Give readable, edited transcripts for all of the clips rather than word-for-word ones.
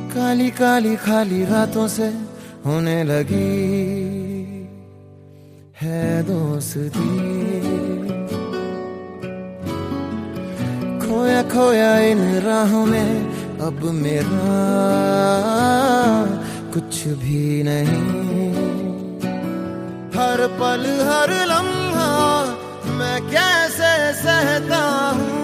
काली काली खाली रातों से होने लगी है दोस्ती। खोया खोया इन राहों में अब मेरा कुछ भी नहीं। हर पल हर लम्हा मैं कैसे सहता हूँ,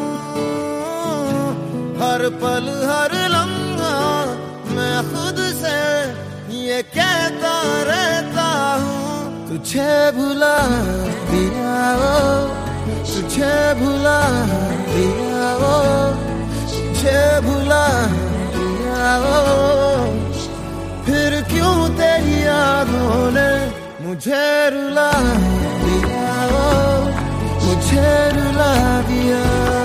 हर पल हर लम्हा मैं खुद से ये कहता रहता हूँ। तुझे भुला दिया वो, तुझे भुला दिया वो, तुझे भुला दिया वो। फिर क्यों तेरी यादों ने मुझे रुला दिया वो, मुझे रुला दिया।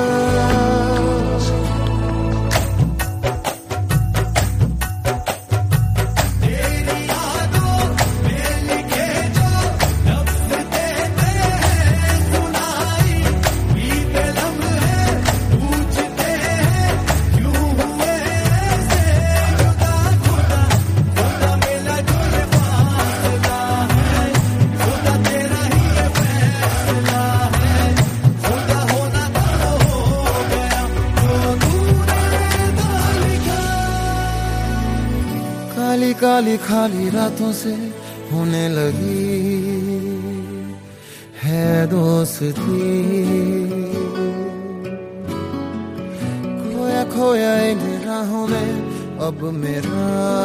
काली काली खाली रातों से होने लगी है दोस्ती। खोया खोया इन राहों में अब मेरा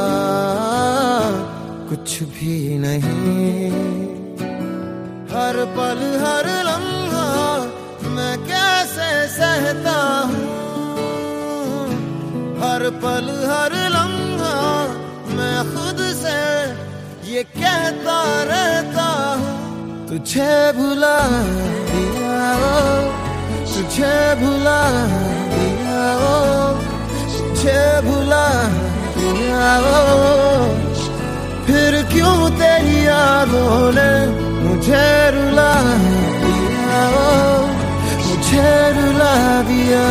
कुछ भी नहीं। हर पल हर लम्हा मैं कैसे सहता हूँ, हर पल हर लम्हा मैं खुद से ये कहता रहता हूँ। तुझे भुला दिया वो, तुझे भुला दिया वो, तुझे भुला दिया वो। फिर क्यों तेरी यादों ने मुझे रुला दिया वो, मुझे रुला दिया।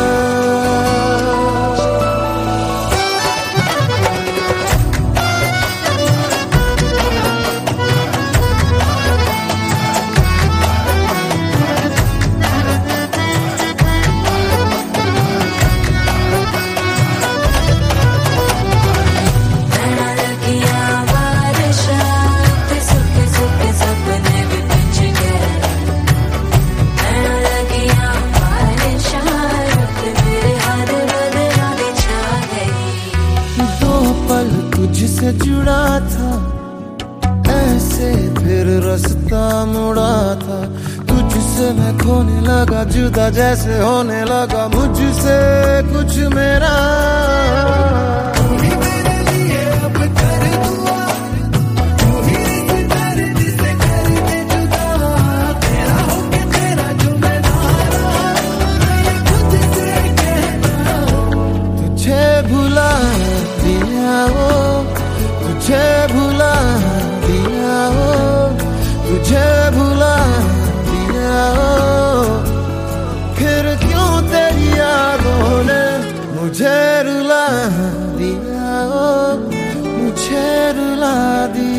तुझसे जुड़ा था ऐसे फिर रास्ता मुड़ा था। तुझसे मैं खोने लगा जुदा जैसे होने लगा मुझसे कुछ मेरा। तुझे भुला दिया वो, तुझे भुला दिया वो, तुझे भुला दिया वो। फिर क्यों तेरी यादों ने मुझे रुला दिया वो, मुझे रुला दिया।